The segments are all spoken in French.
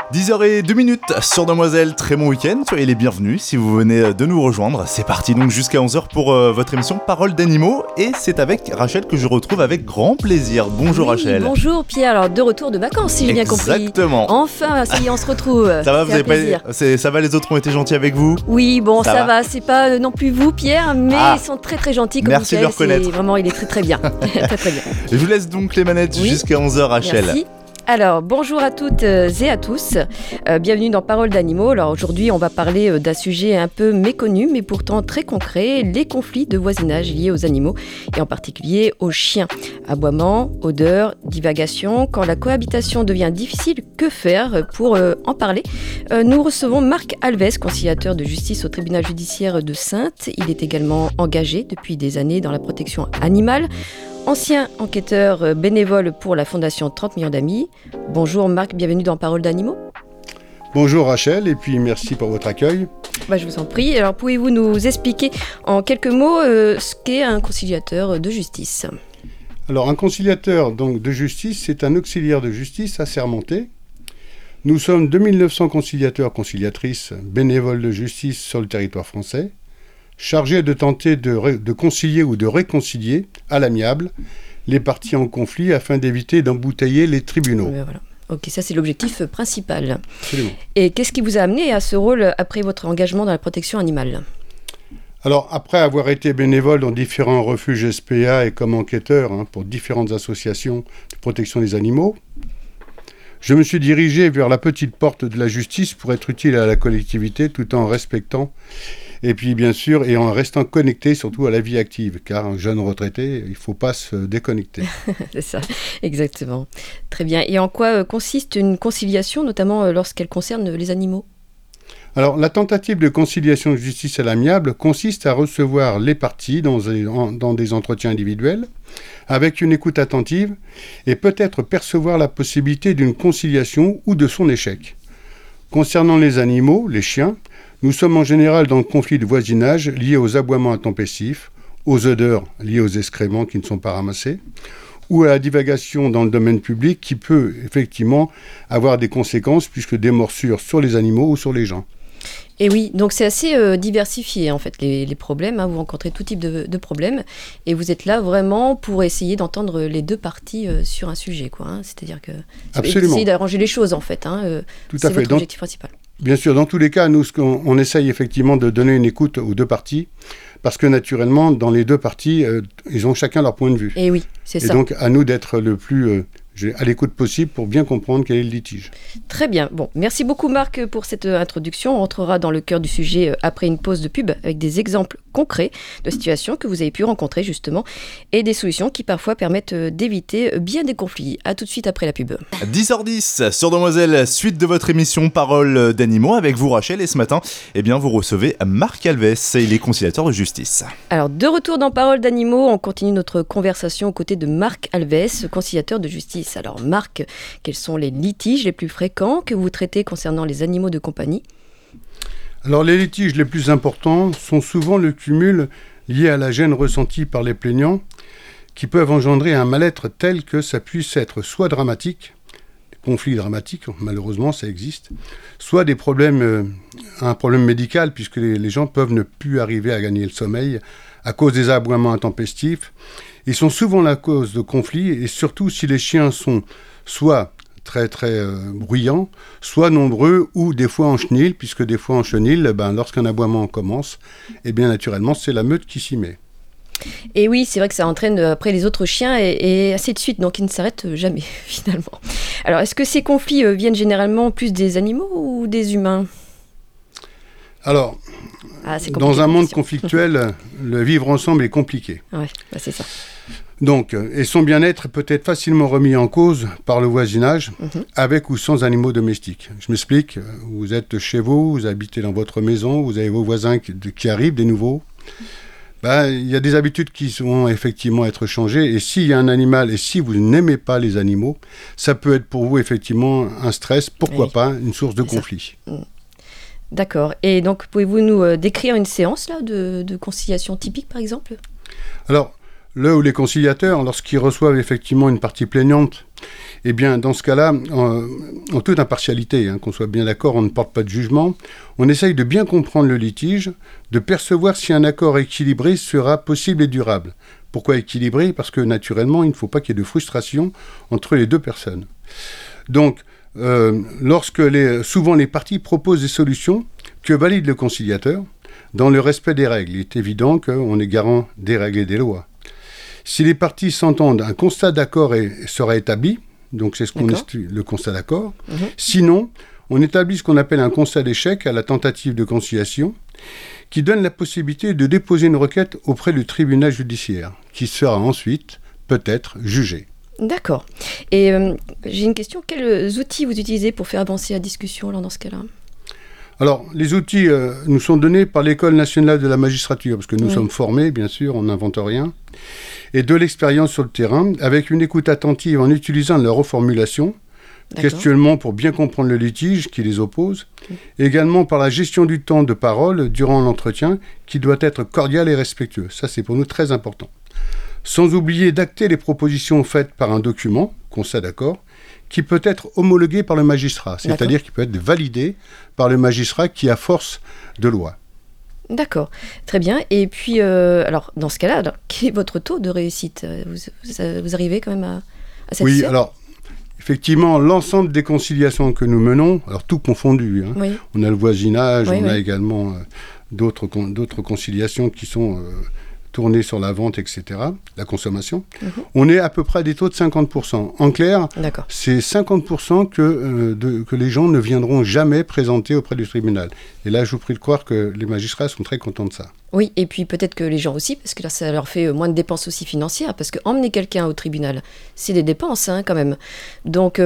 10h02 sur Demoiselle, très bon week-end, soyez les bienvenus si vous venez de nous rejoindre. C'est parti donc jusqu'à 11h pour votre émission Parole d'animaux et c'est avec Rachel que je retrouve avec grand plaisir. Bonjour Rachel. Bonjour Pierre, alors de retour de vacances si j'ai bien compris. Exactement. Enfin, ça y est, on se retrouve. Ça va, ça va, les autres ont été gentils avec vous? Oui, bon, ça va, c'est pas non plus vous Pierre, mais ils sont très très gentils comme merci Michael, de le reconnaître. Vraiment, il est très très bien. Très très bien. Je vous laisse donc les manettes jusqu'à 11h Rachel. Merci. Alors, bonjour à toutes et à tous, bienvenue dans Parole d'animaux. Alors aujourd'hui, on va parler d'un sujet un peu méconnu, mais pourtant très concret, les conflits de voisinage liés aux animaux, et en particulier aux chiens. Aboiement, odeur, divagation, quand la cohabitation devient difficile, que faire? Pour en parler, nous recevons Marc Alves, conciliateur de justice au tribunal judiciaire de Saintes. Il est également engagé depuis des années dans la protection animale. Ancien enquêteur bénévole pour la Fondation 30 millions d'amis. Bonjour Marc, bienvenue dans Parole d'animaux. Bonjour Rachel, et puis merci pour votre accueil. Je vous en prie. Alors pouvez-vous nous expliquer en quelques mots ce qu'est un conciliateur de justice? Alors un conciliateur donc, de justice, c'est un auxiliaire de justice assermenté. Nous sommes 2900 conciliateurs-conciliatrices bénévoles de justice sur le territoire français, chargés de tenter de concilier ou de réconcilier à l'amiable les parties en conflit afin d'éviter d'embouteiller les tribunaux. Voilà. Ok, ça c'est l'objectif principal. Absolument. Et qu'est-ce qui vous a amené à ce rôle après votre engagement dans la protection animale? Alors, après avoir été bénévole dans différents refuges SPA et comme enquêteur pour différentes associations de protection des animaux, je me suis dirigé vers la petite porte de la justice pour être utile à la collectivité tout en respectant et puis bien sûr, et en restant connecté surtout à la vie active, car un jeune retraité, il ne faut pas se déconnecter. C'est ça, exactement. Très bien. Et en quoi consiste une conciliation, notamment lorsqu'elle concerne les animaux? Alors, la tentative de conciliation de justice à l'amiable consiste à recevoir les parties dans des entretiens individuels, avec une écoute attentive, et peut-être percevoir la possibilité d'une conciliation ou de son échec. Concernant les animaux, les chiens, nous sommes en général dans le conflit de voisinage lié aux aboiements intempestifs, aux odeurs liées aux excréments qui ne sont pas ramassés, ou à la divagation dans le domaine public qui peut effectivement avoir des conséquences puisque des morsures sur les animaux ou sur les gens. Et oui, donc c'est assez diversifié en fait les problèmes, vous rencontrez tout type de problèmes et vous êtes là vraiment pour essayer d'entendre les deux parties sur un sujet, c'est-à-dire que essayer d'arranger les choses en fait, Tout c'est à fait. votre objectif principal. Bien sûr, dans tous les cas, nous, on essaye effectivement de donner une écoute aux deux parties, parce que naturellement, dans les deux parties, ils ont chacun leur point de vue. Et oui, c'est ça. Et donc, à nous d'être le plus à l'écoute possible pour bien comprendre quel est le litige. Très bien. Bon, merci beaucoup Marc pour cette introduction. On rentrera dans le cœur du sujet après une pause de pub avec des exemples concrets de situations que vous avez pu rencontrer justement et des solutions qui parfois permettent d'éviter bien des conflits. A tout de suite après la pub. 10h10 sur Demoiselle, suite de votre émission Parole d'animaux avec vous Rachel et ce matin, vous recevez Marc Alves, il est conciliateur de justice. Alors de retour dans Parole d'animaux, on continue notre conversation aux côtés de Marc Alves, conciliateur de justice. Alors Marc, quels sont les litiges les plus fréquents que vous traitez concernant les animaux de compagnie? Alors les litiges les plus importants sont souvent le cumul lié à la gêne ressentie par les plaignants qui peuvent engendrer un mal-être tel que ça puisse être soit dramatique, des conflits dramatiques, malheureusement ça existe, soit des problèmes, un problème médical puisque les gens peuvent ne plus arriver à gagner le sommeil à cause des aboiements intempestifs. Ils sont souvent la cause de conflits et surtout si les chiens sont soit très très bruyants, soit nombreux ou des fois en chenil, puisque des fois en chenil, lorsqu'un aboiement commence, naturellement c'est la meute qui s'y met. Et oui, c'est vrai que ça entraîne après les autres chiens et ainsi de suite, donc ils ne s'arrêtent jamais finalement. Alors est-ce que ces conflits viennent généralement plus des animaux ou des humains? Alors, dans un monde conflictuel, le vivre ensemble est compliqué. Ouais, c'est ça. Donc, et son bien-être peut être facilement remis en cause par le voisinage, avec ou sans animaux domestiques. Je m'explique, vous êtes chez vous, vous habitez dans votre maison, vous avez vos voisins qui arrivent, des nouveaux. Il y a des habitudes qui vont effectivement être changées, et s'il y a un animal, et si vous n'aimez pas les animaux, ça peut être pour vous effectivement un stress, pourquoi pas une source de conflit. D'accord. Et donc, pouvez-vous nous décrire une séance là, de conciliation typique, par exemple? Alors, Là où les conciliateurs, lorsqu'ils reçoivent effectivement une partie plaignante, eh bien, dans ce cas-là, en toute impartialité, qu'on soit bien d'accord, on ne porte pas de jugement, on essaye de bien comprendre le litige, de percevoir si un accord équilibré sera possible et durable. Pourquoi équilibré ? Parce que naturellement, il ne faut pas qu'il y ait de frustration entre les deux personnes. Donc, souvent les parties proposent des solutions que valide le conciliateur dans le respect des règles. Il est évident qu'on est garant des règles et des lois. Si les parties s'entendent, un constat d'accord sera établi, donc c'est le constat d'accord. Sinon, on établit ce qu'on appelle un constat d'échec à la tentative de conciliation, qui donne la possibilité de déposer une requête auprès du tribunal judiciaire, qui sera ensuite peut-être jugé. D'accord. Et j'ai une question. Quels outils vous utilisez pour faire avancer la discussion dans ce cas-là ? Alors, les outils nous sont donnés par l'École nationale de la magistrature, parce que nous sommes formés, bien sûr, on n'invente rien, et de l'expérience sur le terrain, avec une écoute attentive en utilisant leur reformulation, questionnement pour bien comprendre le litige qui les oppose, et également par la gestion du temps de parole durant l'entretien, qui doit être cordial et respectueux. Ça, c'est pour nous très important. Sans oublier d'acter les propositions faites par un document, constat d'accord, qui peut être homologué par le magistrat, c'est-à-dire qui peut être validé par le magistrat qui a force de loi. D'accord, très bien. Et puis, alors, dans ce cas-là, quel est votre taux de réussite ? Vous arrivez quand même à satisfaire ? Oui, alors, effectivement, l'ensemble des conciliations que nous menons, alors tout confondu, on a le voisinage, a également d'autres conciliations qui sont tournées sur la vente, etc., la consommation, on est à peu près à des taux de 50%. En clair, c'est 50% que les gens ne viendront jamais présenter auprès du tribunal. Et là, je vous prie de croire que les magistrats sont très contents de ça. Oui, et puis peut-être que les gens aussi, parce que là, ça leur fait moins de dépenses aussi financières, parce qu'emmener quelqu'un au tribunal, c'est des dépenses quand même. Donc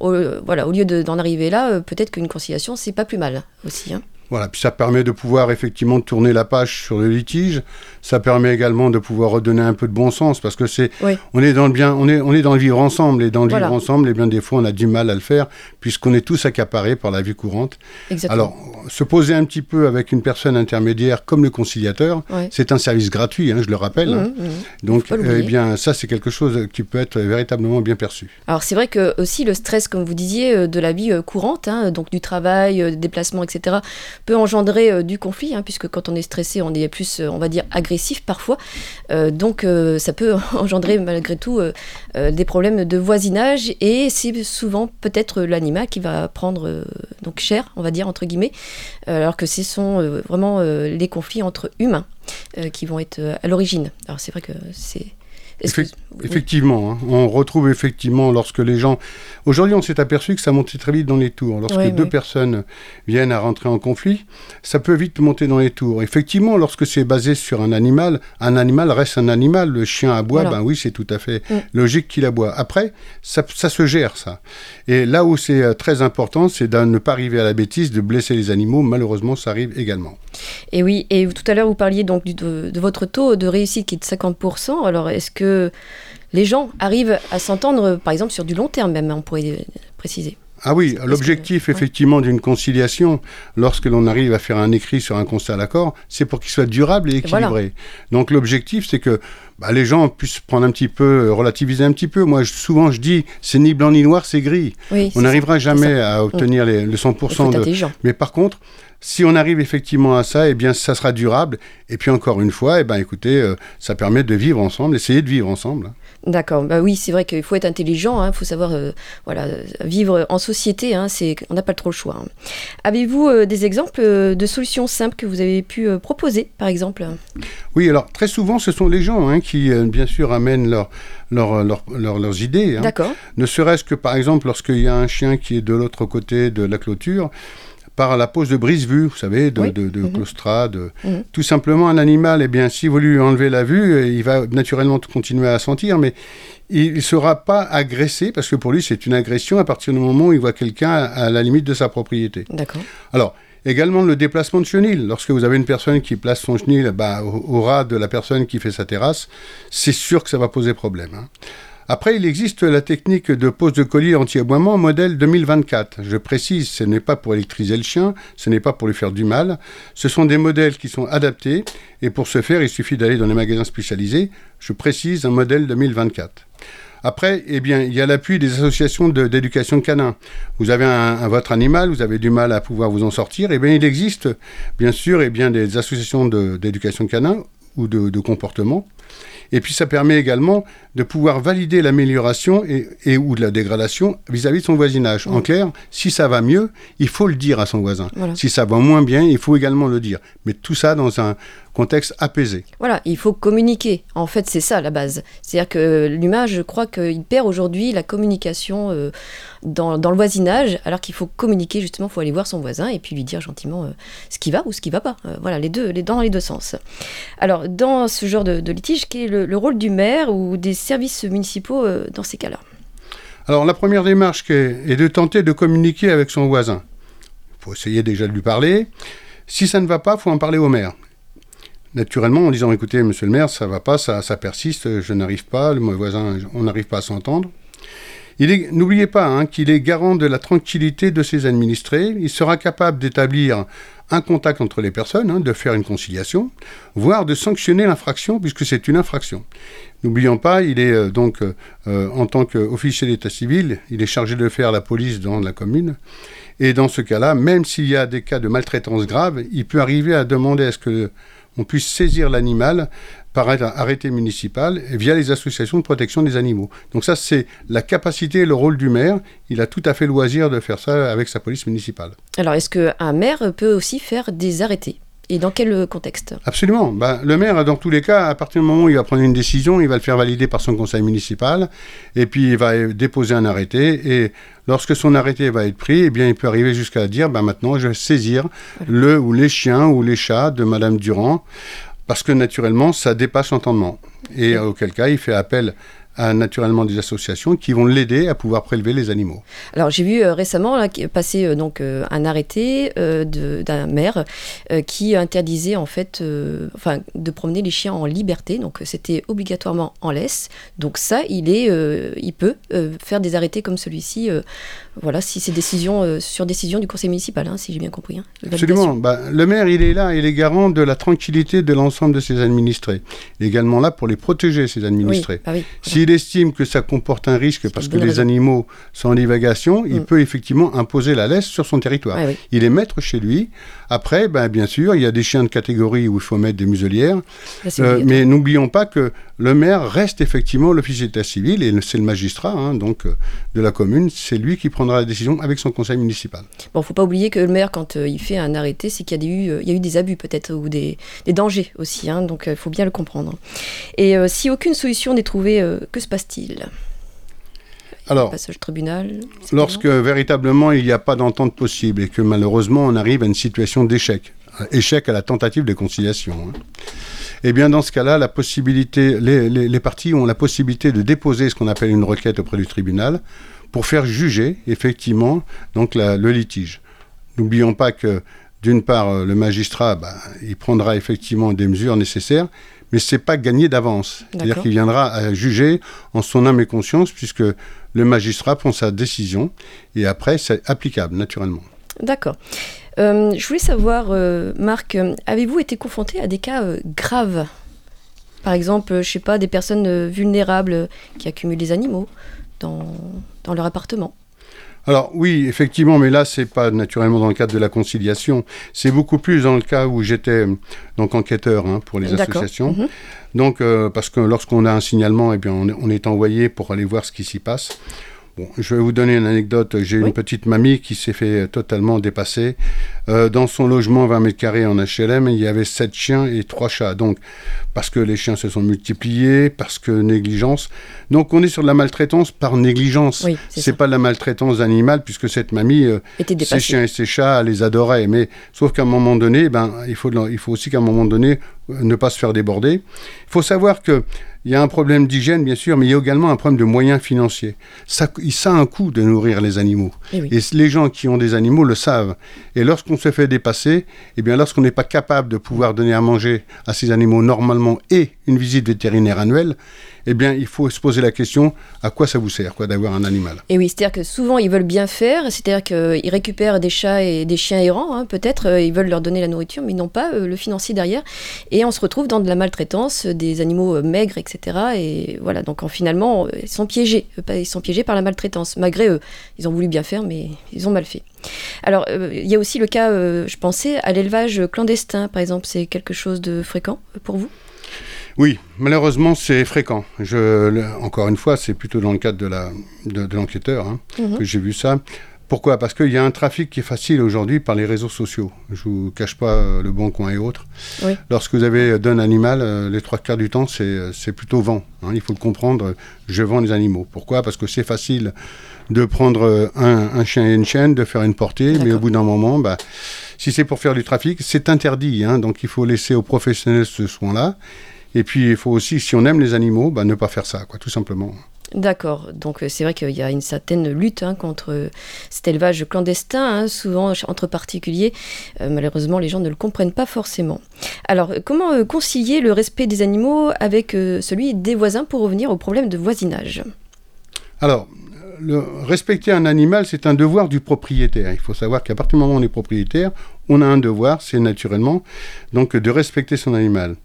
au lieu d'en arriver là, peut-être qu'une conciliation, c'est pas plus mal aussi. Voilà, puis ça permet de pouvoir effectivement tourner la page sur le litige. Ça permet également de pouvoir redonner un peu de bon sens, parce que on est dans le bien, on est dans le vivre ensemble, et dans le vivre ensemble, et bien des fois on a du mal à le faire, puisqu'on est tous accaparés par la vie courante. Exactement. Alors, se poser un petit peu avec une personne intermédiaire comme le conciliateur, c'est un service gratuit, je le rappelle. Donc, bien ça c'est quelque chose qui peut être véritablement bien perçu. Alors c'est vrai que aussi le stress, comme vous disiez, de la vie courante, donc du travail, déplacements, etc., peut engendrer du conflit, puisque quand on est stressé, on est plus, on va dire, agressif parfois. Donc, ça peut engendrer malgré tout des problèmes de voisinage, et c'est souvent peut-être l'animal qui va prendre donc cher, on va dire, entre guillemets, alors que ce sont vraiment les conflits entre humains qui vont être à l'origine. Alors, c'est vrai que c'est... Effectivement, on retrouve effectivement lorsque les gens... Aujourd'hui, on s'est aperçu que ça montait très vite dans les tours. Lorsque deux personnes viennent à rentrer en conflit, ça peut vite monter dans les tours. Effectivement, lorsque c'est basé sur un animal reste un animal. Le chien aboie, oui, c'est tout à fait logique qu'il aboie. Après, ça se gère, ça. Et là où c'est très important, c'est de ne pas arriver à la bêtise, de blesser les animaux. Malheureusement, ça arrive également. Et oui, et tout à l'heure, vous parliez donc de votre taux de réussite qui est de 50%. Alors, est-ce que les gens arrivent à s'entendre, par exemple, sur du long terme même, on pourrait préciser? Ah oui, l'objectif effectivement d'une conciliation, lorsque l'on arrive à faire un écrit sur un constat d'accord, c'est pour qu'il soit durable et équilibré. Voilà. Donc l'objectif, c'est que les gens puissent prendre un petit peu, relativiser un petit peu. Moi, souvent, je dis, c'est ni blanc ni noir, c'est gris. Oui, on n'arrivera jamais à obtenir le 100% de... Mais par contre, si on arrive effectivement à ça, eh bien, ça sera durable. Et puis encore une fois, écoutez, ça permet de vivre ensemble, essayer de vivre ensemble. D'accord. Oui, c'est vrai qu'il faut être intelligent, il faut savoir vivre en société, on n'a pas trop le choix. Avez-vous des exemples de solutions simples que vous avez pu proposer, par exemple? Oui, alors très souvent, ce sont les gens qui, bien sûr, amènent leurs idées. D'accord. Ne serait-ce que, par exemple, lorsqu'il y a un chien qui est de l'autre côté de la clôture, par la pose de brise-vue, vous savez, de claustrade. Tout simplement, un animal, si vous lui enlevez la vue, il va naturellement continuer à sentir, mais il ne sera pas agressé, parce que pour lui, c'est une agression à partir du moment où il voit quelqu'un à la limite de sa propriété. D'accord. Alors, également le déplacement de chenil. Lorsque vous avez une personne qui place son chenil au ras de la personne qui fait sa terrasse, c'est sûr que ça va poser problème. Après, il existe la technique de pose de collier anti-aboiement modèle 2024. Je précise, ce n'est pas pour électriser le chien, ce n'est pas pour lui faire du mal. Ce sont des modèles qui sont adaptés et pour ce faire, il suffit d'aller dans les magasins spécialisés. Je précise, un modèle 2024. Après, eh bien, il y a l'appui des associations d'éducation canin. Vous avez votre animal, vous avez du mal à pouvoir vous en sortir. Eh bien, il existe, bien sûr, eh bien, des associations d'éducation canin ou de comportement. Et puis, ça permet également de pouvoir valider l'amélioration ou de la dégradation vis-à-vis de son voisinage. En clair, si ça va mieux, il faut le dire à son voisin. Voilà. Si ça va moins bien, il faut également le dire. Mais tout ça dans un contexte apaisé. Voilà, il faut communiquer. En fait, c'est ça la base. C'est-à-dire que l'humain, je crois qu'il perd aujourd'hui la communication dans le voisinage, alors qu'il faut communiquer, justement, il faut aller voir son voisin et puis lui dire gentiment ce qui va ou ce qui ne va pas. Voilà, dans les deux sens. Alors, dans ce genre de litige, quel est le rôle du maire ou des services municipaux dans ces cas-là? Alors, la première démarche est de tenter de communiquer avec son voisin. Il faut essayer déjà de lui parler. Si ça ne va pas, il faut en parler au maire. Naturellement, en disant, écoutez, monsieur le maire, ça ne va pas, ça persiste, je n'arrive pas, mon voisin, on n'arrive pas à s'entendre. N'oubliez pas qu'il est garant de la tranquillité de ses administrés. Il sera capable d'établir un contact entre les personnes, de faire une conciliation, voire de sanctionner l'infraction, puisque c'est une infraction. N'oublions pas, il est en tant qu'officier d'état civil, il est chargé de faire la police dans la commune. Et dans ce cas-là, même s'il y a des cas de maltraitance grave, il peut arriver à demander à ce qu'on puisse saisir l'animal par arrêté municipal via les associations de protection des animaux. Donc ça, c'est la capacité et le rôle du maire. Il a tout à fait le loisir de faire ça avec sa police municipale. Alors, est-ce qu'un maire peut aussi faire des arrêtés ? Et dans quel contexte ? Absolument. Le maire, dans tous les cas, à partir du moment où il va prendre une décision, il va le faire valider par son conseil municipal, et puis il va déposer un arrêté, et lorsque son arrêté va être pris, eh bien, il peut arriver jusqu'à dire, maintenant, je vais saisir le ou les chiens ou les chats de Madame Durand, parce que naturellement, ça dépasse l'entendement. Et auquel cas, il fait appel à naturellement des associations qui vont l'aider à pouvoir prélever les animaux. Alors j'ai vu récemment passer un arrêté d'un maire qui interdisait en fait de promener les chiens en liberté, donc c'était obligatoirement en laisse. Donc ça, il peut faire des arrêtés comme celui-ci, si c'est sur décision du conseil municipal, si j'ai bien compris. Absolument. Le maire, il est là, il est garant de la tranquillité de l'ensemble de ses administrés. Il est également là pour les protéger, ses administrés. Oui, S'il estime que ça comporte un risque parce que les animaux sont en divagation, il peut effectivement imposer la laisse sur son territoire. Oui. Il est maître chez lui. Après, bien sûr, il y a des chiens de catégorie où il faut mettre des muselières. Mais n'oublions pas que le maire reste effectivement l'officier d'état civil et c'est le magistrat de la commune. C'est lui qui prendra la décision avec son conseil municipal. Bon, il ne faut pas oublier que le maire, quand il fait un arrêté, c'est qu'il y a eu des abus peut-être ou des dangers aussi. Donc il faut bien le comprendre. Et si aucune solution n'est trouvée, que se passe-t-il ? Alors, passage tribunal, lorsque véritablement il n'y a pas d'entente possible et que malheureusement on arrive à une situation d'échec à la tentative de conciliation, eh bien dans ce cas-là, les parties ont la possibilité de déposer ce qu'on appelle une requête auprès du tribunal pour faire juger effectivement le litige. N'oublions pas que d'une part, le magistrat, il prendra effectivement des mesures nécessaires, mais ce n'est pas gagné d'avance. D'accord. C'est-à-dire qu'il viendra à juger en son âme et conscience, puisque le magistrat prend sa décision, et après, c'est applicable, naturellement. D'accord. Je voulais savoir, Marc, avez-vous été confronté à des cas graves ? Par exemple, je sais pas, des personnes vulnérables qui accumulent des animaux dans leur appartement ? Alors oui, effectivement, mais là, c'est pas naturellement dans le cadre de la conciliation. C'est beaucoup plus dans le cas où j'étais enquêteur pour les associations. Mm-hmm. Donc, parce que lorsqu'on a un signalement, eh bien, on est envoyé pour aller voir ce qui s'y passe. Bon, je vais vous donner une anecdote. J'ai une petite mamie qui s'est fait totalement dépasser. Dans son logement 20 mètres carrés en HLM, il y avait 7 chiens et 3 chats. Donc, parce que les chiens se sont multipliés, parce que négligence. Donc, on est sur de la maltraitance par négligence. Oui, c'est pas de la maltraitance animale, puisque cette mamie, ses chiens et ses chats, elle les adorait. Mais sauf qu'à un moment donné, il faut aussi qu'à un moment donné, ne pas se faire déborder. Il faut savoir que il y a un problème d'hygiène, bien sûr, mais il y a également un problème de moyens financiers. Ça a un coût de nourrir les animaux. Et les gens qui ont des animaux le savent. Et lorsqu'on se fait dépasser, lorsqu'on n'est pas capable de pouvoir donner à manger à ces animaux normalement et une visite vétérinaire annuelle, eh bien, il faut se poser la question, à quoi ça vous sert d'avoir un animal ? Et oui, c'est-à-dire que souvent, ils veulent bien faire, c'est-à-dire qu'ils récupèrent des chats et des chiens errants, peut-être, ils veulent leur donner la nourriture, mais ils n'ont pas le financier derrière. Et on se retrouve dans de la maltraitance, des animaux maigres, etc. Et voilà, donc finalement, ils sont piégés par la maltraitance. Malgré eux, ils ont voulu bien faire, mais ils ont mal fait. Alors, il y a aussi le cas, je pensais, à l'élevage clandestin, par exemple. C'est quelque chose de fréquent pour vous ? Oui, malheureusement, c'est fréquent. Encore une fois, c'est plutôt dans le cadre de l'enquêteur que j'ai vu ça. Pourquoi ? Parce qu'il y a un trafic qui est facile aujourd'hui par les réseaux sociaux. Je ne vous cache pas le Bon Coin et autres. Oui. Lorsque vous avez d'un animal, les 3/4 du temps, c'est plutôt vend. Il faut le comprendre, je vends les animaux. Pourquoi ? Parce que c'est facile de prendre un chien et une chienne, de faire une portée, mais au bout d'un moment, si c'est pour faire du trafic, c'est interdit. Donc il faut laisser aux professionnels ce soin-là. Et puis il faut aussi, si on aime les animaux, ne pas faire ça, tout simplement. D'accord, donc c'est vrai qu'il y a une certaine lutte contre cet élevage clandestin, souvent entre particuliers. Malheureusement, les gens ne le comprennent pas forcément. Alors, comment concilier le respect des animaux avec celui des voisins pour revenir au problème de voisinage ? Alors, respecter un animal, c'est un devoir du propriétaire. Il faut savoir qu'à partir du moment où on est propriétaire, on a un devoir, c'est naturellement, donc de respecter son animal.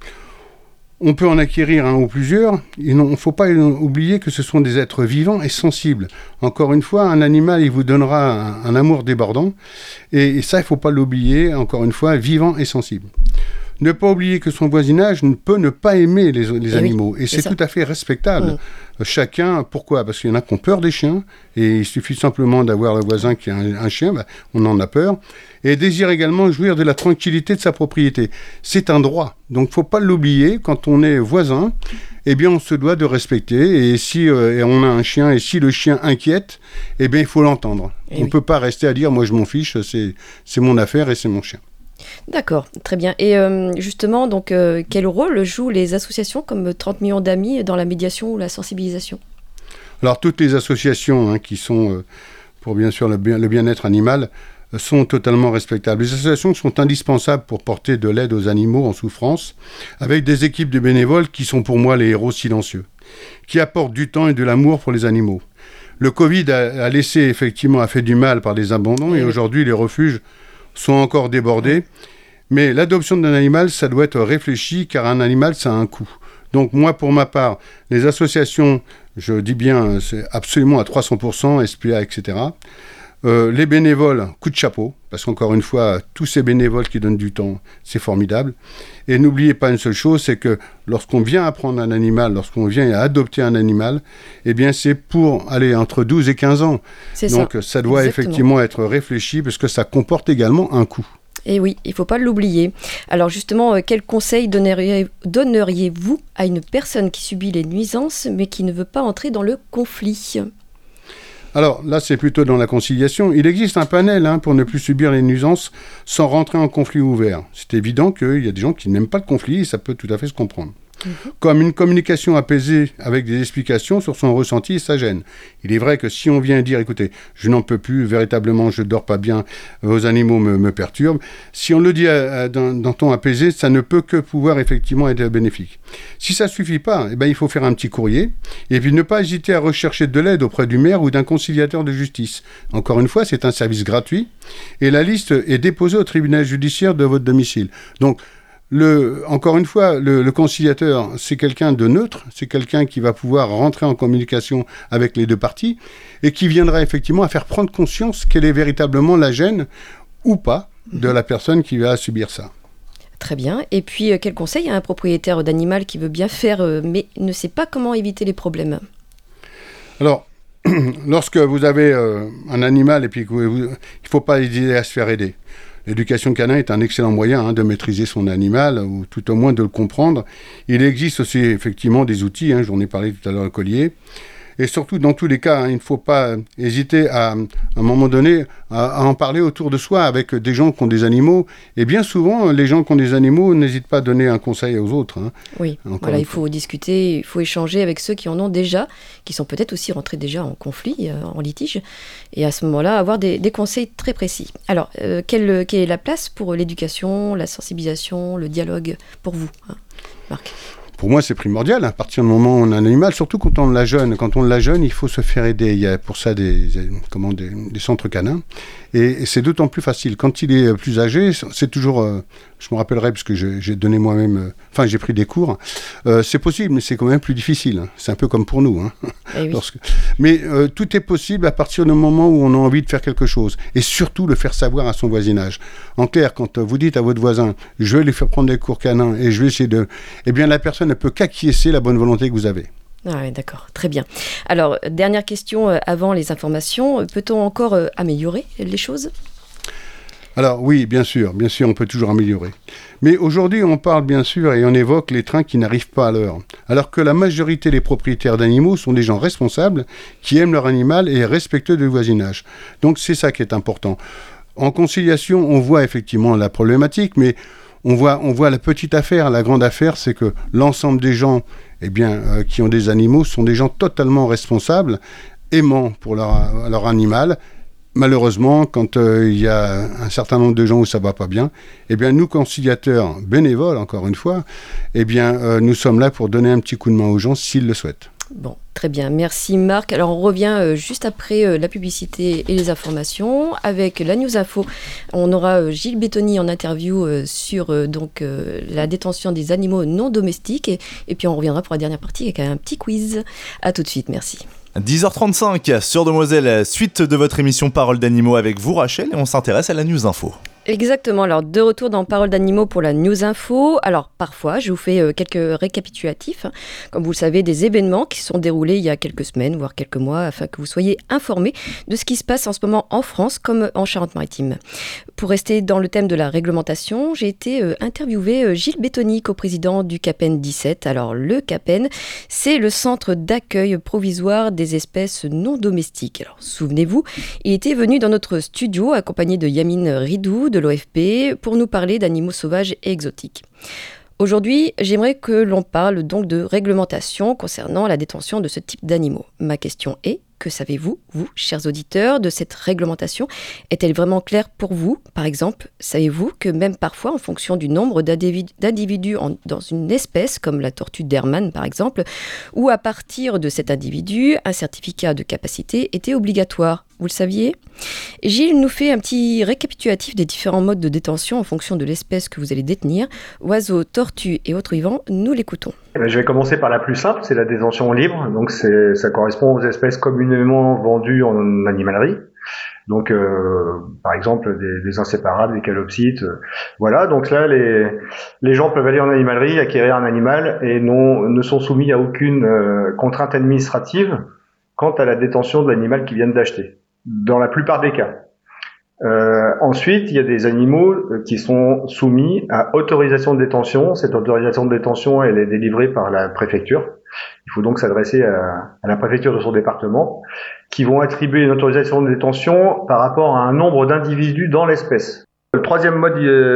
On peut en acquérir un ou plusieurs. Il ne faut pas oublier que ce sont des êtres vivants et sensibles. Encore une fois, un animal, il vous donnera un amour débordant. Et ça, il ne faut pas l'oublier, encore une fois, vivant et sensible. Ne pas oublier que son voisinage peut ne pas aimer les animaux. Et c'est tout à fait respectable. Chacun, pourquoi ? Parce qu'il y en a qui ont peur des chiens. Et il suffit simplement d'avoir le voisin qui a un chien, on en a peur. Et désire également jouir de la tranquillité de sa propriété. C'est un droit. Donc il ne faut pas l'oublier. Quand on est voisin, eh bien on se doit de respecter. Et si on a un chien, et si le chien inquiète, eh bien il faut l'entendre. On ne peut pas rester à dire « moi je m'en fiche, c'est mon affaire et c'est mon chien ». D'accord, très bien. Et justement, donc, quel rôle jouent les associations comme 30 millions d'amis dans la médiation ou la sensibilisation ? Alors, toutes les associations qui sont pour bien sûr le bien-être animal sont totalement respectables. Les associations sont indispensables pour porter de l'aide aux animaux en souffrance, avec des équipes de bénévoles qui sont pour moi les héros silencieux, qui apportent du temps et de l'amour pour les animaux. Le Covid a fait du mal par les abandons et aujourd'hui les refuges sont encore débordés. Mais l'adoption d'un animal, ça doit être réfléchi, car un animal, ça a un coût. Donc moi, pour ma part, les associations, je dis bien, c'est absolument à 300%, SPA, etc. Les bénévoles, coup de chapeau, parce qu'encore une fois, tous ces bénévoles qui donnent du temps, c'est formidable. Et n'oubliez pas une seule chose, c'est que lorsqu'on vient apprendre un animal, lorsqu'on vient adopter un animal, eh bien c'est pour aller entre 12 et 15 ans. C'est donc ça doit effectivement être réfléchi, parce que ça comporte également un coût. Et oui, il ne faut pas l'oublier. Alors justement, quel conseil donneriez-vous à une personne qui subit les nuisances, mais qui ne veut pas entrer dans le conflit ? Alors là, c'est plutôt dans la conciliation. Il existe un panel pour ne plus subir les nuisances sans rentrer en conflit ouvert. C'est évident qu'il y a des gens qui n'aiment pas le conflit et ça peut tout à fait se comprendre. Comme une communication apaisée avec des explications sur son ressenti et sa gêne. Il est vrai que si on vient dire, écoutez, je n'en peux plus, véritablement, je ne dors pas bien, vos animaux me perturbent, si on le dit d'un ton apaisé, ça ne peut que pouvoir effectivement être bénéfique. Si ça ne suffit pas, il faut faire un petit courrier, et puis ne pas hésiter à rechercher de l'aide auprès du maire ou d'un conciliateur de justice. Encore une fois, c'est un service gratuit, et la liste est déposée au tribunal judiciaire de votre domicile. Donc, encore une fois, le conciliateur, c'est quelqu'un de neutre, c'est quelqu'un qui va pouvoir rentrer en communication avec les deux parties et qui viendra effectivement à faire prendre conscience quelle est véritablement la gêne ou pas de la personne qui va subir ça. Très bien. Et puis, quel conseil à un propriétaire d'animal qui veut bien faire, mais ne sait pas comment éviter les problèmes ? Alors, lorsque vous avez un animal et puis il ne faut pas hésiter à se faire aider. L'éducation canine est un excellent moyen de maîtriser son animal, ou tout au moins de le comprendre. Il existe aussi effectivement des outils, j'en ai parlé tout à l'heure, le collier. Et surtout, dans tous les cas, il ne faut pas hésiter à un moment donné, à en parler autour de soi avec des gens qui ont des animaux. Et bien souvent, les gens qui ont des animaux n'hésitent pas à donner un conseil aux autres. Oui, voilà, il faut discuter, il faut échanger avec ceux qui en ont déjà, qui sont peut-être aussi rentrés déjà en conflit, en litige. Et à ce moment-là, avoir des conseils très précis. Alors, quelle est la place pour l'éducation, la sensibilisation, le dialogue pour vous, Marc ? Pour moi, c'est primordial. À partir du moment où on a un animal, surtout quand on l'a jeune. Quand on l'a jeune, il faut se faire aider. Il y a pour ça des centres canins. Et c'est d'autant plus facile. Quand il est plus âgé, c'est toujours... je me rappellerai, parce que j'ai donné moi-même... j'ai pris des cours. C'est possible, mais c'est quand même plus difficile. C'est un peu comme pour nous. Hein. Oui. Mais tout est possible à partir du moment où on a envie de faire quelque chose. Et surtout, le faire savoir à son voisinage. En clair, quand vous dites à votre voisin, je vais lui faire prendre des cours canins et je vais essayer de... Eh bien, la personne ne peut qu'acquiescer la bonne volonté que vous avez. Ah oui, d'accord, très bien. Alors, dernière question avant les informations. Peut-on encore améliorer les choses ? Alors oui, bien sûr, on peut toujours améliorer. Mais aujourd'hui, on parle bien sûr et on évoque les trains qui n'arrivent pas à l'heure. Alors que la majorité des propriétaires d'animaux sont des gens responsables, qui aiment leur animal et respectueux du voisinage. Donc c'est ça qui est important. En conciliation, on voit effectivement la problématique, mais on voit la petite affaire. La grande affaire, c'est que l'ensemble des gens qui ont des animaux sont des gens totalement responsables, aimants pour leur animal. Malheureusement, quand il y a un certain nombre de gens où ça va pas bien, nous, conciliateurs bénévoles, encore une fois, nous sommes là pour donner un petit coup de main aux gens s'ils le souhaitent. Bon, très bien. Merci Marc. Alors on revient juste après la publicité et les informations avec la News Info. On aura Gilles Bétoni en interview sur la détention des animaux non domestiques et puis on reviendra pour la dernière partie avec un petit quiz. À tout de suite, merci. 10h35 sur Demoiselle, suite de votre émission Parole d'animaux avec vous Rachel et on s'intéresse à la News Info. Exactement, alors de retour dans Parole d'animaux pour la News Info. Alors parfois je vous fais quelques récapitulatifs, comme vous le savez, des événements qui se sont déroulés il y a quelques semaines, voire quelques mois, afin que vous soyez informés de ce qui se passe en ce moment en France comme en Charente-Maritime. Pour rester dans le thème de la réglementation, j'ai été interviewé Gilles Bétoni, coprésident du CAPEN 17. Alors le CAPEN, c'est le centre d'accueil provisoire des espèces non domestiques. Alors souvenez-vous, il était venu dans notre studio accompagné de Yamine Ridou de l'OFP pour nous parler d'animaux sauvages et exotiques. Aujourd'hui, j'aimerais que l'on parle donc de réglementation concernant la détention de ce type d'animaux. Ma question est, que savez-vous, vous, chers auditeurs, de cette réglementation ? Est-elle vraiment claire pour vous ? Par exemple, savez-vous que même parfois, en fonction du nombre d'individus dans une espèce, comme la tortue d'Hermann par exemple, ou à partir de cet individu, un certificat de capacité était obligatoire ? Vous le saviez ? Gilles nous fait un petit récapitulatif des différents modes de détention en fonction de l'espèce que vous allez détenir. Oiseaux, tortues et autres vivants, nous l'écoutons. Je vais commencer par la plus simple, c'est la détention libre. Donc ça correspond aux espèces communément vendues en animalerie. Donc par exemple des inséparables, des calopsites. Voilà, donc là les gens peuvent aller en animalerie, acquérir un animal et ne sont soumis à aucune contrainte administrative quant à la détention de l'animal qu'ils viennent d'acheter, dans la plupart des cas. Ensuite, il y a des animaux qui sont soumis à autorisation de détention. Cette autorisation de détention, elle est délivrée par la préfecture. Il faut donc s'adresser à la préfecture de son département, qui vont attribuer une autorisation de détention par rapport à un nombre d'individus dans l'espèce. Le troisième mode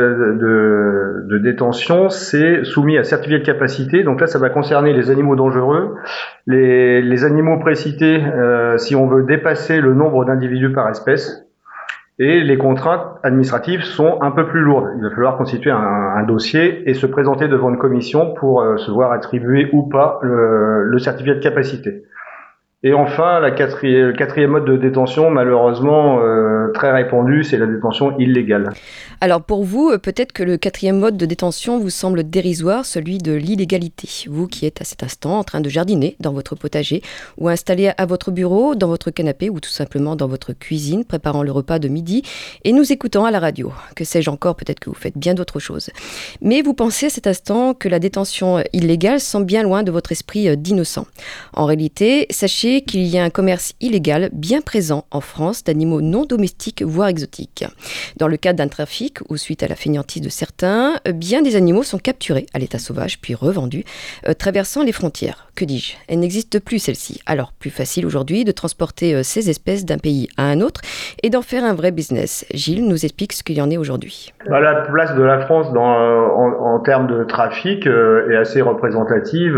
de détention, c'est soumis à certificat de capacité. Donc là, ça va concerner les animaux dangereux, les animaux précités si on veut dépasser le nombre d'individus par espèce. Et les contraintes administratives sont un peu plus lourdes. Il va falloir constituer un dossier et se présenter devant une commission pour se voir attribuer ou pas le certificat de capacité. Et enfin, le quatrième mode de détention, malheureusement très répandu, c'est la détention illégale. Alors pour vous, peut-être que le quatrième mode de détention vous semble dérisoire, celui de l'illégalité. Vous qui êtes à cet instant en train de jardiner dans votre potager ou installé à votre bureau, dans votre canapé ou tout simplement dans votre cuisine, préparant le repas de midi et nous écoutant à la radio. Que sais-je encore, peut-être que vous faites bien d'autres choses. Mais vous pensez à cet instant que la détention illégale semble bien loin de votre esprit d'innocent. En réalité, sachez qu'il y a un commerce illégal bien présent en France d'animaux non domestiques, voire exotiques. Dans le cadre d'un trafic ou suite à la fainéantise de certains, bien des animaux sont capturés à l'état sauvage puis revendus, traversant les frontières. Que dis-je ? Elle n'existe plus celle-ci. Alors plus facile aujourd'hui de transporter ces espèces d'un pays à un autre et d'en faire un vrai business. Gilles nous explique ce qu'il y en est aujourd'hui. La place de la France en termes de trafic est assez représentative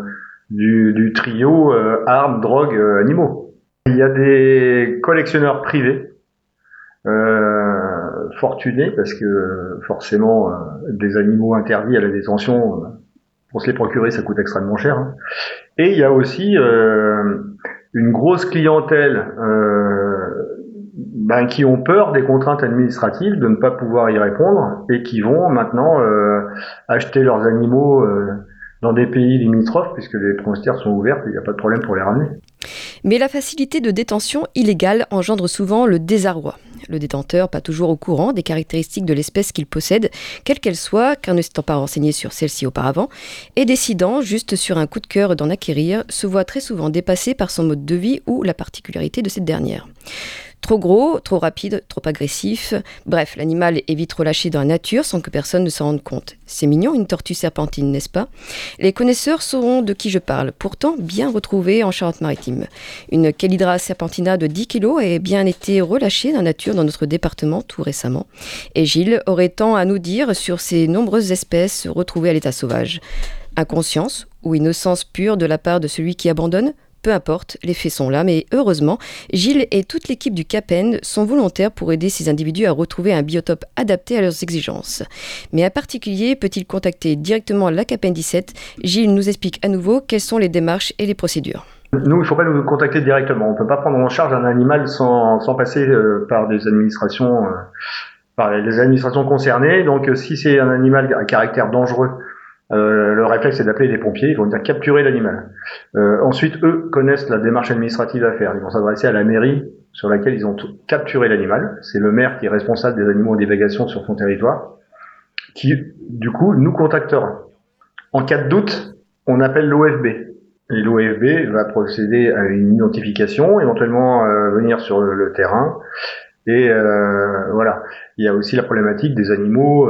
du trio armes, drogue, animaux. Il y a des collectionneurs privés fortunés parce que forcément des animaux interdits à la détention, Pour se les procurer, ça coûte extrêmement cher. Hein. Et il y a aussi une grosse clientèle qui ont peur des contraintes administratives, de ne pas pouvoir y répondre, et qui vont maintenant acheter leurs animaux dans des pays limitrophes, puisque les frontières sont ouvertes et il n'y a pas de problème pour les ramener. Mais la facilité de détention illégale engendre souvent le désarroi. Le détenteur, pas toujours au courant des caractéristiques de l'espèce qu'il possède, quelle qu'elle soit, car ne s'étant pas renseigné sur celle-ci auparavant, et décidant, juste sur un coup de cœur d'en acquérir, se voit très souvent dépassé par son mode de vie ou la particularité de cette dernière. Trop gros, trop rapide, trop agressif. Bref, l'animal est vite relâché dans la nature sans que personne ne s'en rende compte. C'est mignon, une tortue serpentine, n'est-ce pas ? Les connaisseurs sauront de qui je parle, pourtant bien retrouvée en Charente-Maritime. Une Chelydra serpentina de 10 kg a bien été relâchée dans la nature dans notre département tout récemment. Et Gilles aurait tant à nous dire sur ces nombreuses espèces retrouvées à l'état sauvage. Inconscience ou innocence pure de la part de celui qui abandonne ? Peu importe, les faits sont là, mais heureusement, Gilles et toute l'équipe du CAPEN sont volontaires pour aider ces individus à retrouver un biotope adapté à leurs exigences. Mais un particulier peut-il contacter directement la CAPEN 17 ? Gilles nous explique à nouveau quelles sont les démarches et les procédures. Nous, il ne faut pas nous contacter directement. On ne peut pas prendre en charge un animal sans passer par des administrations, par les administrations concernées. Donc, si c'est un animal à caractère dangereux, le réflexe c'est d'appeler les pompiers, ils vont dire capturer l'animal. Ensuite, eux connaissent la démarche administrative à faire. Ils vont s'adresser à la mairie sur laquelle ils ont capturé l'animal. C'est le maire qui est responsable des animaux en divagation sur son territoire, qui du coup nous contactera. En cas de doute, on appelle l'OFB. Et l'OFB va procéder à une identification, éventuellement venir sur le terrain. Et voilà. Il y a aussi la problématique des animaux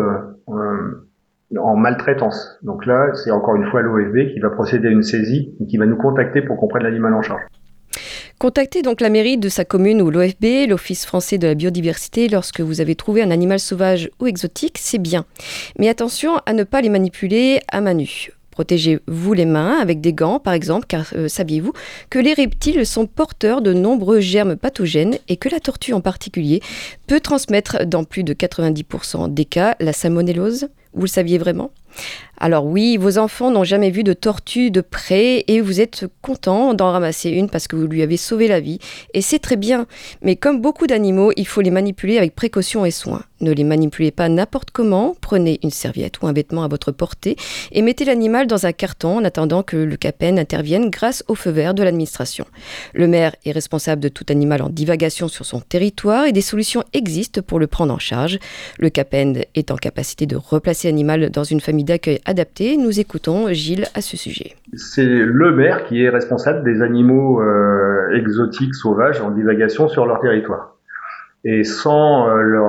en maltraitance. Donc là, c'est encore une fois l'OFB qui va procéder à une saisie et qui va nous contacter pour qu'on prenne l'animal en charge. Contactez donc la mairie de sa commune ou l'OFB, l'Office français de la biodiversité, lorsque vous avez trouvé un animal sauvage ou exotique, c'est bien. Mais attention à ne pas les manipuler à main nue. Protégez-vous les mains avec des gants, par exemple, car saviez-vous que les reptiles sont porteurs de nombreux germes pathogènes et que la tortue en particulier peut transmettre dans plus de 90% des cas la salmonellose ? Vous le saviez vraiment ? Alors oui, vos enfants n'ont jamais vu de tortue de près et vous êtes content d'en ramasser une parce que vous lui avez sauvé la vie. Et c'est très bien, mais comme beaucoup d'animaux, il faut les manipuler avec précaution et soin. Ne les manipulez pas n'importe comment, prenez une serviette ou un vêtement à votre portée et mettez l'animal dans un carton en attendant que le CAPEN intervienne grâce au feu vert de l'administration. Le maire est responsable de tout animal en divagation sur son territoire et des solutions existent pour le prendre en charge. Le CAPEN est en capacité de replacer l'animal dans une famille d'accueil adaptée. Nous écoutons Gilles à ce sujet. C'est le maire qui est responsable des animaux exotiques, sauvages, en divagation sur leur territoire. Et sans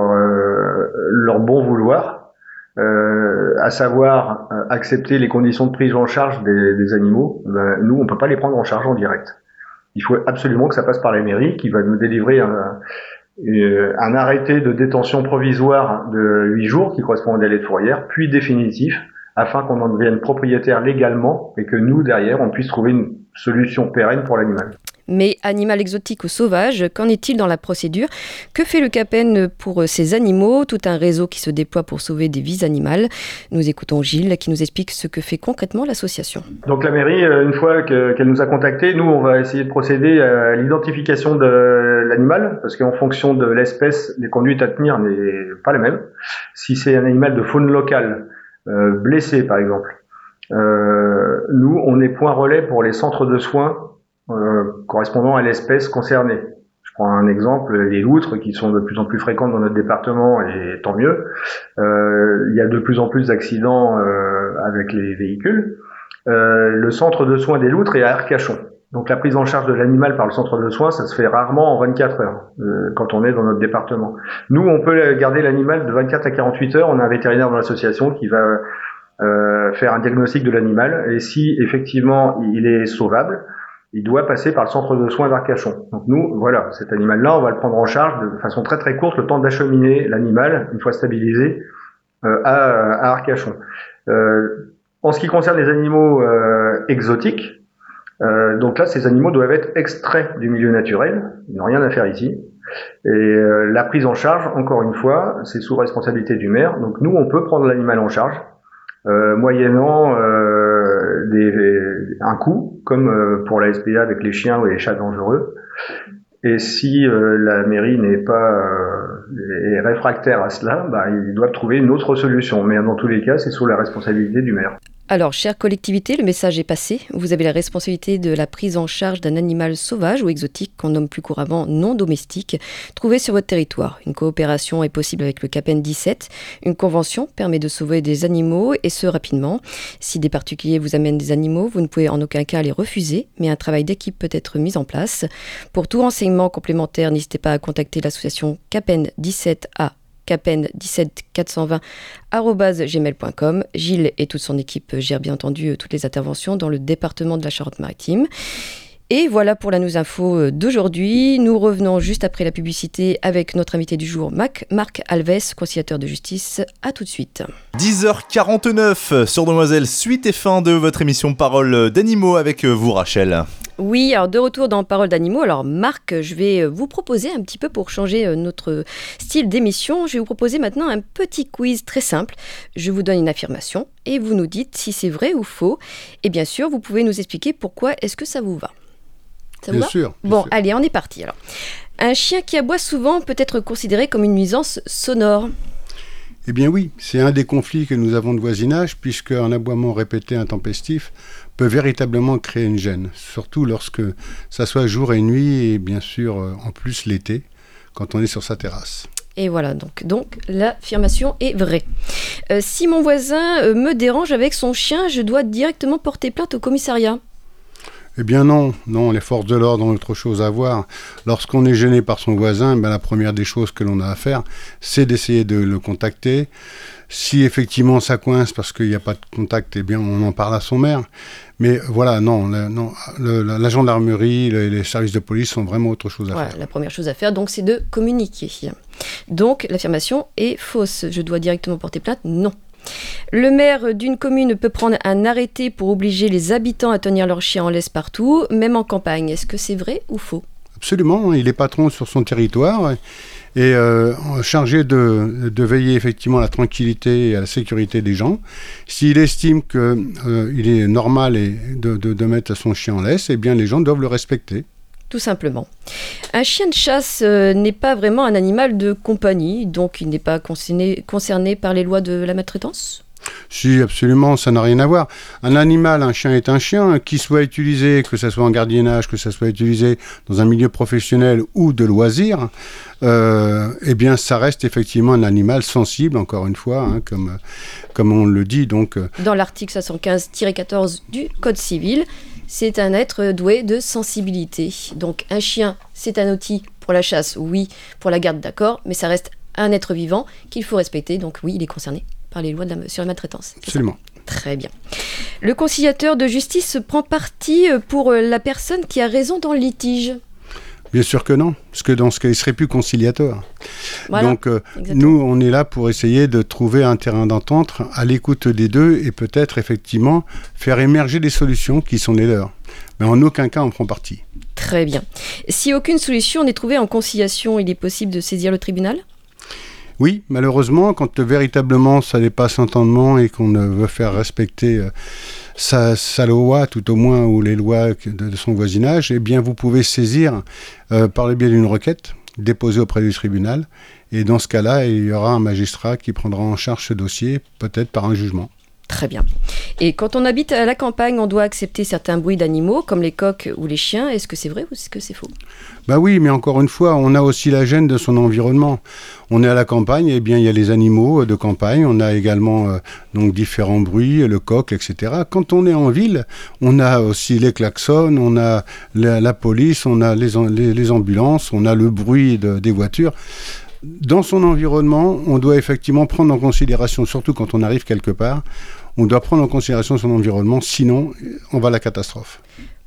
leur bon vouloir, à savoir accepter les conditions de prise en charge des animaux, nous, on peut pas les prendre en charge en direct. Il faut absolument que ça passe par la mairie qui va nous délivrer un arrêté de détention provisoire de 8 jours qui correspond à un délai de fourrière, puis définitif, afin qu'on en devienne propriétaire légalement et que nous, derrière, on puisse trouver une solution pérenne pour l'animal. Mais animal exotique ou sauvage, qu'en est-il dans la procédure ? Que fait le CAPEN pour ces animaux ? Tout un réseau qui se déploie pour sauver des vies animales. Nous écoutons Gilles qui nous explique ce que fait concrètement l'association. Donc la mairie, une fois qu'elle nous a contactés, nous on va essayer de procéder à l'identification de l'animal, parce qu'en fonction de l'espèce, les conduites à tenir n'est pas les mêmes. Si c'est un animal de faune locale, blessé par exemple, nous on est point relais pour les centres de soins correspondant à l'espèce concernée. Je prends un exemple, les loutres qui sont de plus en plus fréquentes dans notre département, et tant mieux. Il y a de plus en plus d'accidents avec les véhicules. Le centre de soins des loutres est à Arcachon. Donc la prise en charge de l'animal par le centre de soins, ça se fait rarement en 24 heures quand on est dans notre département. Nous, on peut garder l'animal de 24 à 48 heures. On a un vétérinaire dans l'association qui va faire un diagnostic de l'animal. Et si effectivement il est sauvable, il doit passer par le centre de soins d'Arcachon. Donc nous, voilà, cet animal-là, on va le prendre en charge de façon très très courte, le temps d'acheminer l'animal, une fois stabilisé, à Arcachon. En ce qui concerne les animaux exotiques, donc là, ces animaux doivent être extraits du milieu naturel, ils n'ont rien à faire ici. Et la prise en charge, encore une fois, c'est sous responsabilité du maire. Donc nous, on peut prendre l'animal en charge, moyennant un coût, comme pour la SPA avec les chiens ou les chats dangereux. Et si la mairie est réfractaire à cela, ils doivent trouver une autre solution. Mais dans tous les cas, c'est sous la responsabilité du maire. Alors, chère collectivité, le message est passé. Vous avez la responsabilité de la prise en charge d'un animal sauvage ou exotique, qu'on nomme plus couramment non domestique, trouvé sur votre territoire. Une coopération est possible avec le CAPEN 17. Une convention permet de sauver des animaux, et ce rapidement. Si des particuliers vous amènent des animaux, vous ne pouvez en aucun cas les refuser, mais un travail d'équipe peut être mis en place. Pour tout renseignement complémentaire, n'hésitez pas à contacter l'association CAPEN 17A. capen17420@gmail.com. Gilles et toute son équipe gèrent bien entendu toutes les interventions dans le département de la Charente-Maritime. Et voilà pour la News Info d'aujourd'hui. Nous revenons juste après la publicité avec notre invité du jour, Marc Alves, conciliateur de justice. À tout de suite. 10h49 sur Demoiselle, suite et fin de votre émission Parole d'animaux avec vous, Rachel. Oui, alors de retour dans Parole d'animaux. Alors Marc, je vais vous proposer un petit peu pour changer notre style d'émission. Je vais vous proposer maintenant un petit quiz très simple. Je vous donne une affirmation et vous nous dites si c'est vrai ou faux. Et bien sûr, vous pouvez nous expliquer pourquoi est-ce que ça vous va. Ça vous va ? Bien sûr. Bon, allez, on est parti alors. Un chien qui aboie souvent peut être considéré comme une nuisance sonore. Eh bien oui, c'est un des conflits que nous avons de voisinage, puisque un aboiement répété intempestif peut véritablement créer une gêne, surtout lorsque ça soit jour et nuit, et bien sûr en plus l'été, quand on est sur sa terrasse. Et voilà, donc l'affirmation est vraie. Si mon voisin me dérange avec son chien, je dois directement porter plainte au commissariat. Eh bien non, les forces de l'ordre ont autre chose à voir. Lorsqu'on est gêné par son voisin, la première des choses que l'on a à faire, c'est d'essayer de le contacter. Si effectivement ça coince parce qu'il n'y a pas de contact, eh bien on en parle à son maire. Mais voilà, la gendarmerie, les services de police sont vraiment autre chose à faire. La première chose à faire, donc, c'est de communiquer. Donc l'affirmation est fausse. Je dois directement porter plainte ? Non. Le maire d'une commune peut prendre un arrêté pour obliger les habitants à tenir leurs chiens en laisse partout, même en campagne. Est-ce que c'est vrai ou faux ? Absolument, il est patron sur son territoire et chargé de veiller effectivement à la tranquillité et à la sécurité des gens. S'il estime qu'il est normal de mettre son chien en laisse, eh bien les gens doivent le respecter. Tout simplement. Un chien de chasse n'est pas vraiment un animal de compagnie, donc il n'est pas concerné par les lois de la maltraitance ? Si, absolument, ça n'a rien à voir. Un chien est un chien, qui soit utilisé, que ce soit en gardiennage, que ce soit utilisé dans un milieu professionnel ou de loisirs, eh bien ça reste effectivement un animal sensible, encore une fois, comme on le dit. Donc, dans l'article 75-14 du Code civil, c'est un être doué de sensibilité. Donc un chien, c'est un outil pour la chasse, oui, pour la garde, d'accord, mais ça reste un être vivant qu'il faut respecter. Donc oui, il est concerné par les lois sur la maltraitance. Absolument. Très bien. Le conciliateur de justice prend parti pour la personne qui a raison dans le litige. Bien sûr que non, parce que dans ce cas, il ne serait plus conciliateur. Voilà, donc, nous, on est là pour essayer de trouver un terrain d'entente à l'écoute des deux et peut-être, effectivement, faire émerger des solutions qui sont les leurs. Mais en aucun cas, on prend parti. Très bien. Si aucune solution n'est trouvée en conciliation, il est possible de saisir le tribunal ? Oui, malheureusement, quand véritablement ça dépasse l'entendement et qu'on veut faire respecter sa loi, tout au moins, ou les lois de son voisinage, eh bien vous pouvez saisir par le biais d'une requête déposée auprès du tribunal. Et dans ce cas-là, il y aura un magistrat qui prendra en charge ce dossier, peut-être par un jugement. Très bien. Et quand on habite à la campagne, on doit accepter certains bruits d'animaux, comme les coqs ou les chiens. Est-ce que c'est vrai ou est-ce que c'est faux ? Oui, mais encore une fois, on a aussi la gêne de son environnement. On est à la campagne, eh bien il y a les animaux de campagne, on a également donc différents bruits, le coq, etc. Quand on est en ville, on a aussi les klaxons, on a la police, on a les ambulances, on a le bruit des voitures. Dans son environnement, on doit effectivement prendre en considération, surtout quand on arrive quelque part, on doit prendre en considération son environnement, sinon on va à la catastrophe.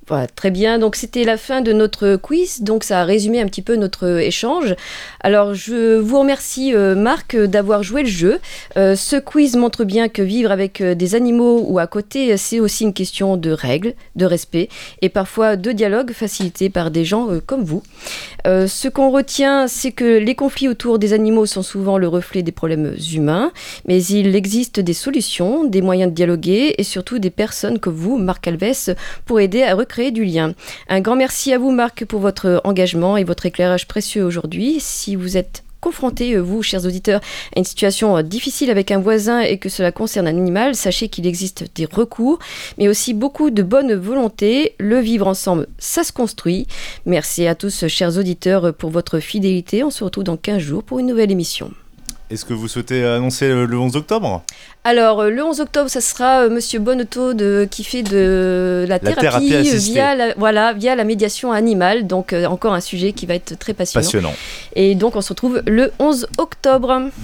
Voilà, très bien. Donc, c'était la fin de notre quiz. Donc, ça a résumé un petit peu notre échange. Alors, je vous remercie, Marc, d'avoir joué le jeu. Ce quiz montre bien que vivre avec des animaux ou à côté, c'est aussi une question de règles, de respect et parfois de dialogue facilité par des gens comme vous. Ce qu'on retient, c'est que les conflits autour des animaux sont souvent le reflet des problèmes humains, mais il existe des solutions, des moyens de dialoguer et surtout des personnes comme vous, Marc Alves, pour aider à recréer du lien. Un grand merci à vous, Marc, pour votre engagement et votre éclairage précieux aujourd'hui. Si vous êtes confrontés, vous, chers auditeurs, à une situation difficile avec un voisin et que cela concerne un animal, sachez qu'il existe des recours, mais aussi beaucoup de bonne volonté. Le vivre ensemble, ça se construit. Merci à tous, chers auditeurs, pour votre fidélité. On se retrouve dans 15 jours pour une nouvelle émission. Est-ce que vous souhaitez annoncer le 11 octobre ? Alors, le 11 octobre, ça sera Monsieur Bonneto qui fait de la thérapie via la médiation animale. Donc, encore un sujet qui va être très passionnant. Et donc, on se retrouve le 11 octobre.